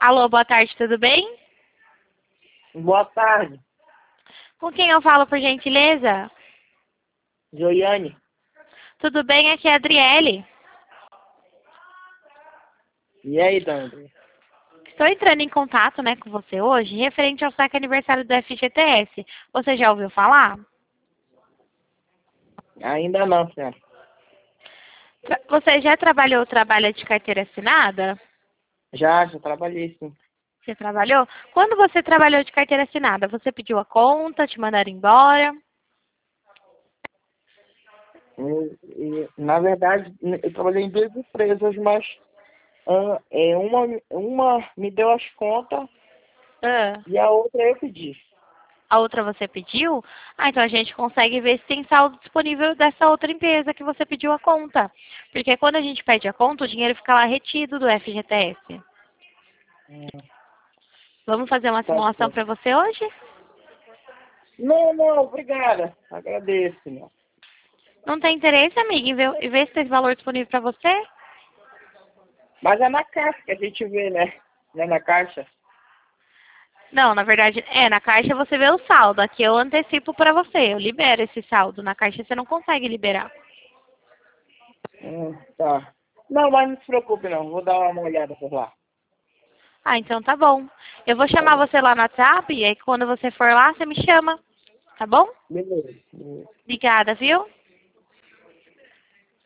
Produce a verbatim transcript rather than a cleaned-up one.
Alô, boa tarde, tudo bem? Boa tarde, Com quem eu falo, por gentileza? Joiane. Tudo bem? Aqui é a Adriele. E aí, Dandre? Estou entrando em contato, né, com você hoje, referente ao saque aniversário do F G T S. Você já ouviu falar? Ainda não, senhora. Tra- Você já trabalhou, trabalha de carteira assinada? Já, já trabalhei, sim. Você trabalhou? Quando você trabalhou de carteira assinada, você pediu a conta, te mandaram embora? E, e, na verdade, eu trabalhei em duas empresas, mas ah, é, uma, uma me deu as contas Ah. e a outra eu pedi. A outra você pediu? Ah, então a gente consegue ver se tem saldo disponível dessa outra empresa que você pediu a conta. Porque quando a gente pede a conta, o dinheiro fica lá retido do F G T S. Hum, Vamos fazer uma tá simulação certo. para você hoje? Não, não, obrigada. Agradeço, senhor. Não tem interesse, amiga, em ver, em ver se tem valor disponível para você? Mas é na caixa que a gente vê, né? Não é na caixa? Não, na verdade, é, na caixa você vê o saldo. Aqui eu antecipo para você, eu libero esse saldo. Na caixa você não consegue liberar. Hum, tá. Não, mas não se preocupe não. Vou dar uma olhada por lá. Ah, então tá bom. Eu vou Tá chamar bom. você lá no WhatsApp e aí quando você for lá, você me chama. Tá bom? Beleza. Beleza. Obrigada, viu?